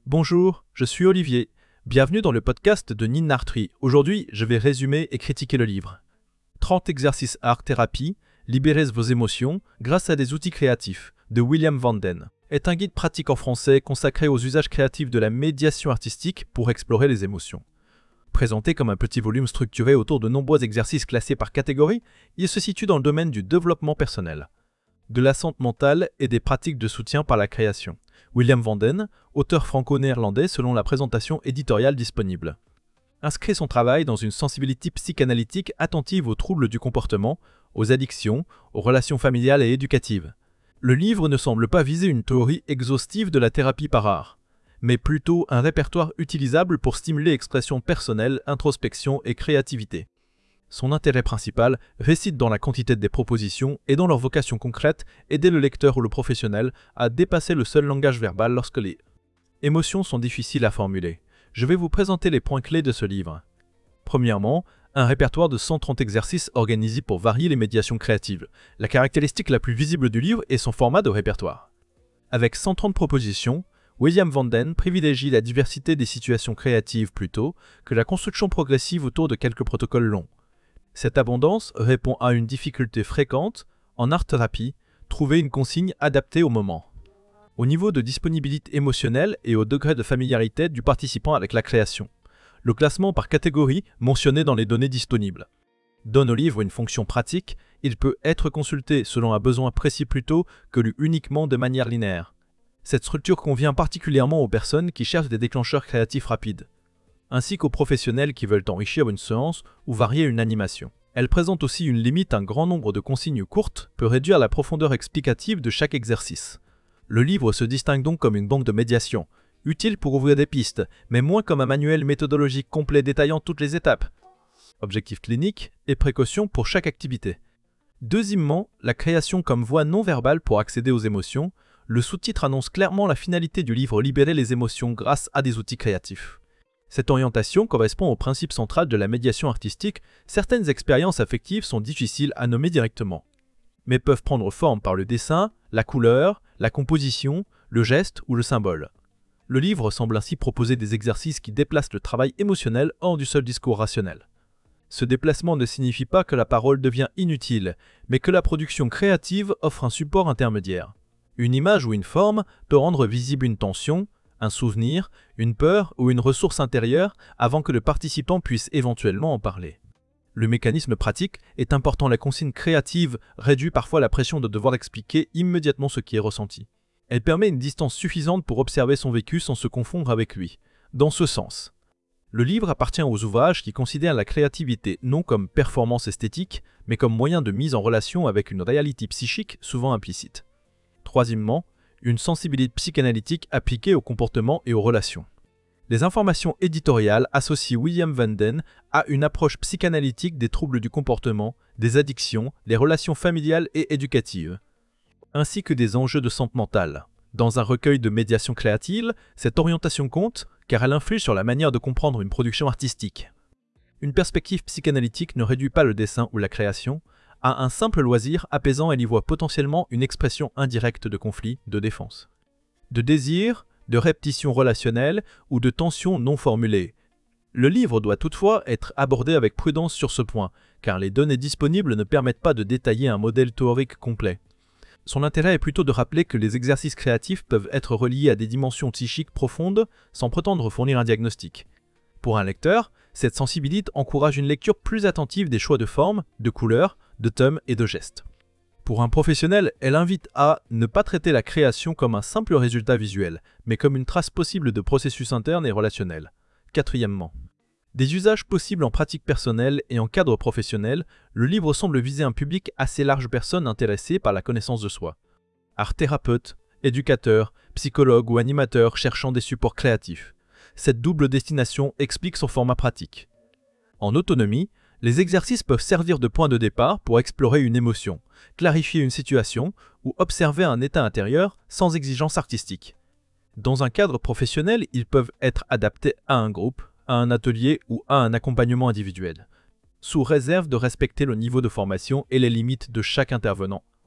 Bonjour, je suis Olivier. Bienvenue dans le podcast de Nin Artry. Aujourd'hui, je vais résumer et critiquer le livre. 30 exercices art thérapie, libérez vos émotions grâce à des outils créatifs de William Vanden est un guide pratique en français consacré aux usages créatifs de la médiation artistique pour explorer les émotions. Présenté comme un petit volume structuré autour de nombreux exercices classés par catégorie, il se situe dans le domaine du développement personnel, de la santé mentale et des pratiques de soutien par la création. William Vanden, auteur franco-néerlandais selon la présentation éditoriale disponible, inscrit son travail dans une sensibilité psychanalytique attentive aux troubles du comportement, aux addictions, aux relations familiales et éducatives. Le livre ne semble pas viser une théorie exhaustive de la thérapie par art, mais plutôt un répertoire utilisable pour stimuler expression personnelle, introspection et créativité. Son intérêt principal réside dans la quantité des propositions et dans leur vocation concrète, aider le lecteur ou le professionnel à dépasser le seul langage verbal lorsque les émotions sont difficiles à formuler. Je vais vous présenter les points clés de ce livre. Premièrement, un répertoire de 130 exercices organisés pour varier les médiations créatives. La caractéristique la plus visible du livre est son format de répertoire. Avec 130 propositions, William Vanden privilégie la diversité des situations créatives plutôt que la construction progressive autour de quelques protocoles longs. Cette abondance répond à une difficulté fréquente en art-thérapie, trouver une consigne adaptée au moment, au niveau de disponibilité émotionnelle et au degré de familiarité du participant avec la création. Le classement par catégorie mentionné dans les données disponibles donne au livre une fonction pratique. Il peut être consulté selon un besoin précis plutôt que lu uniquement de manière linéaire. Cette structure convient particulièrement aux personnes qui cherchent des déclencheurs créatifs rapides, ainsi qu'aux professionnels qui veulent enrichir une séance ou varier une animation. Elle présente aussi une limite. Un grand nombre de consignes courtes peut réduire la profondeur explicative de chaque exercice. Le livre se distingue donc comme une banque de médiation, utile pour ouvrir des pistes, mais moins comme un manuel méthodologique complet détaillant toutes les étapes, objectifs cliniques et précautions pour chaque activité. Deuxièmement, la création comme voie non verbale pour accéder aux émotions. Le sous-titre annonce clairement la finalité du livre: libérer les émotions grâce à des outils créatifs. Cette orientation correspond au principe central de la médiation artistique. Certaines expériences affectives sont difficiles à nommer directement, mais peuvent prendre forme par le dessin, la couleur, la composition, le geste ou le symbole. Le livre semble ainsi proposer des exercices qui déplacent le travail émotionnel hors du seul discours rationnel. Ce déplacement ne signifie pas que la parole devient inutile, mais que la production créative offre un support intermédiaire. Une image ou une forme peut rendre visible une tension, un souvenir, une peur ou une ressource intérieure avant que le participant puisse éventuellement en parler. Le mécanisme pratique est important. La consigne créative réduit parfois la pression de devoir expliquer immédiatement ce qui est ressenti. Elle permet une distance suffisante pour observer son vécu sans se confondre avec lui. Dans ce sens, le livre appartient aux ouvrages qui considèrent la créativité non comme performance esthétique, mais comme moyen de mise en relation avec une réalité psychique souvent implicite. Troisièmement, une sensibilité psychanalytique appliquée au comportement et aux relations. Les informations éditoriales associent William Vanden à une approche psychanalytique des troubles du comportement, des addictions, des relations familiales et éducatives, ainsi que des enjeux de santé mentale. Dans un recueil de médiation créative, cette orientation compte car elle influe sur la manière de comprendre une production artistique. Une perspective psychanalytique ne réduit pas le dessin ou la création à un simple loisir apaisant. Elle y voit potentiellement une expression indirecte de conflit, de défense, de désir, de répétition relationnelle ou de tension non formulée. Le livre doit toutefois être abordé avec prudence sur ce point, car les données disponibles ne permettent pas de détailler un modèle théorique complet. Son intérêt est plutôt de rappeler que les exercices créatifs peuvent être reliés à des dimensions psychiques profondes sans prétendre fournir un diagnostic. Pour un lecteur, cette sensibilité encourage une lecture plus attentive des choix de forme, de couleurs, de thèmes et de gestes. Pour un professionnel, elle invite à ne pas traiter la création comme un simple résultat visuel, mais comme une trace possible de processus internes et relationnels. Quatrièmement, des usages possibles en pratique personnelle et en cadre professionnel. Le livre semble viser un public assez large, personnes intéressées par la connaissance de soi. Art thérapeute, éducateur, psychologue ou animateur cherchant des supports créatifs. Cette double destination explique son format pratique. En autonomie, les exercices peuvent servir de point de départ pour explorer une émotion, clarifier une situation ou observer un état intérieur sans exigence artistique. Dans un cadre professionnel, ils peuvent être adaptés à un groupe, à un atelier ou à un accompagnement individuel, sous réserve de respecter le niveau de formation et les limites de chaque intervenant.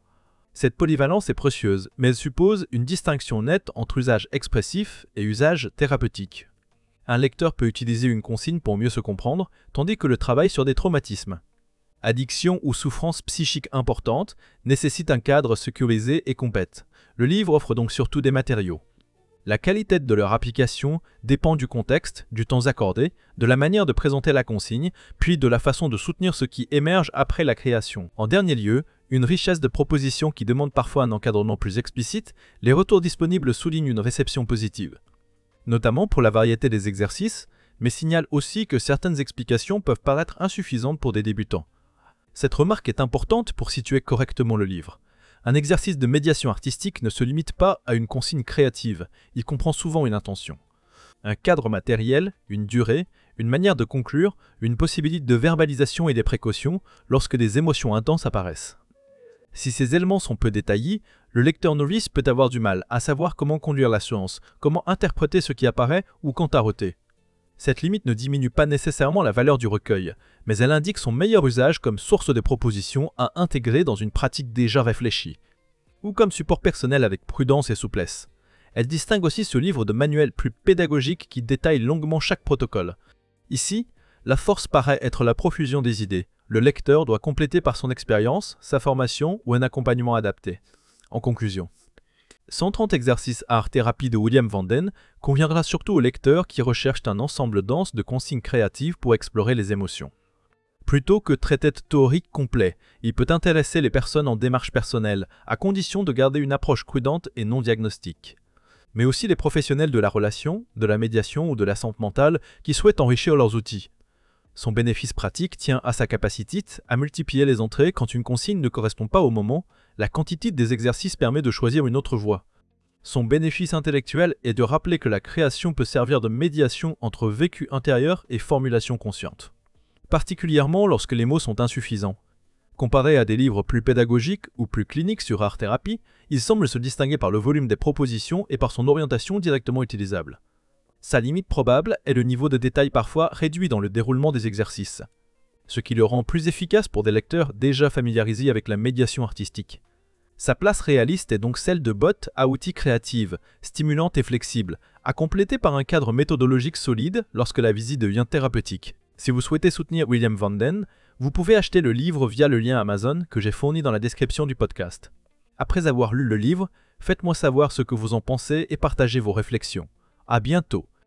Cette polyvalence est précieuse, mais elle suppose une distinction nette entre usage expressif et usage thérapeutique. Un lecteur peut utiliser une consigne pour mieux se comprendre, tandis que le travail sur des traumatismes, addiction ou souffrance psychique importante, nécessite un cadre sécurisé et complète. Le livre offre donc surtout des matériaux. La qualité de leur application dépend du contexte, du temps accordé, de la manière de présenter la consigne, puis de la façon de soutenir ce qui émerge après la création. En dernier lieu, une richesse de propositions qui demande parfois un encadrement plus explicite, les retours disponibles soulignent une réception positive, notamment pour la variété des exercices, mais signalent aussi que certaines explications peuvent paraître insuffisantes pour des débutants. Cette remarque est importante pour situer correctement le livre. Un exercice de médiation artistique ne se limite pas à une consigne créative, il comprend souvent une intention. Un cadre matériel, une durée, une manière de conclure, une possibilité de verbalisation et des précautions lorsque des émotions intenses apparaissent. Si ces éléments sont peu détaillés, le lecteur novice peut avoir du mal à savoir comment conduire la séance, comment interpréter ce qui apparaît ou quand arrêter. Cette limite ne diminue pas nécessairement la valeur du recueil, mais elle indique son meilleur usage comme source de propositions à intégrer dans une pratique déjà réfléchie, ou comme support personnel avec prudence et souplesse. Elle distingue aussi ce livre de manuels plus pédagogiques qui détaillent longuement chaque protocole. Ici, la force paraît être la profusion des idées. Le lecteur doit compléter par son expérience, sa formation ou un accompagnement adapté. En conclusion, 130 exercices art-thérapie de William Vanden conviendra surtout aux lecteurs qui recherchent un ensemble dense de consignes créatives pour explorer les émotions. Plutôt que traité théorique complet, il peut intéresser les personnes en démarche personnelle, à condition de garder une approche prudente et non diagnostique. Mais aussi les professionnels de la relation, de la médiation ou de la santé mentale qui souhaitent enrichir leurs outils. Son bénéfice pratique tient à sa capacité à multiplier les entrées quand une consigne ne correspond pas au moment. La quantité des exercices permet de choisir une autre voie. Son bénéfice intellectuel est de rappeler que la création peut servir de médiation entre vécu intérieur et formulation consciente, particulièrement lorsque les mots sont insuffisants. Comparé à des livres plus pédagogiques ou plus cliniques sur art-thérapie, il semble se distinguer par le volume des propositions et par son orientation directement utilisable. Sa limite probable est le niveau de détail parfois réduit dans le déroulement des exercices, ce qui le rend plus efficace pour des lecteurs déjà familiarisés avec la médiation artistique. Sa place réaliste est donc celle de bottes à outils créatives, stimulantes et flexibles, à compléter par un cadre méthodologique solide lorsque la visite devient thérapeutique. Si vous souhaitez soutenir William Vanden, vous pouvez acheter le livre via le lien Amazon que j'ai fourni dans la description du podcast. Après avoir lu le livre, faites-moi savoir ce que vous en pensez et partagez vos réflexions. À bientôt